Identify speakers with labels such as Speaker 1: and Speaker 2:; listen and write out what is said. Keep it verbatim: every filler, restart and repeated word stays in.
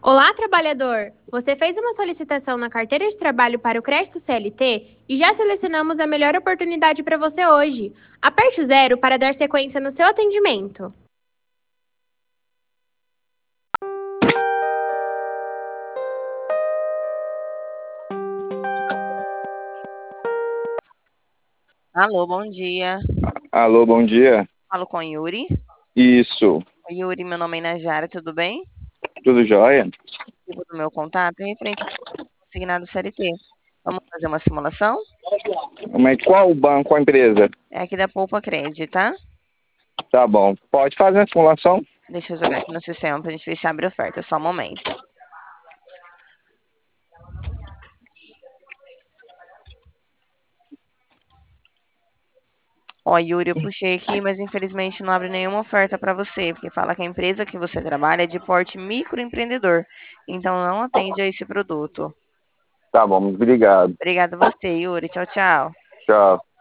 Speaker 1: Olá, trabalhador! Você fez uma solicitação na carteira de trabalho para o crédito C L T e já selecionamos a melhor oportunidade para você hoje. Aperte o zero para dar sequência no seu atendimento.
Speaker 2: Alô, bom dia.
Speaker 3: Alô, bom dia.
Speaker 2: Falo com o Yuri.
Speaker 3: Isso,
Speaker 2: Oi, Yuri, meu nome é Najara, tudo bem?
Speaker 3: tudo jóia?
Speaker 2: Tipo do meu contato é referente ao consignado C L T. Vamos fazer uma simulação?
Speaker 3: Mas qual banco, qual empresa?
Speaker 2: É aqui da Poupa Cred, tá?
Speaker 3: Tá bom. Pode fazer a simulação?
Speaker 2: Deixa eu jogar aqui no sistema pra gente ver se abre oferta, só um momento. Ó, Yuri, eu puxei aqui, mas infelizmente não abre nenhuma oferta para você, porque fala que a empresa que você trabalha é de porte microempreendedor, então não atende a esse produto.
Speaker 3: Tá bom, obrigado.
Speaker 2: Obrigada a você, Yuri. Tchau, tchau.
Speaker 3: Tchau.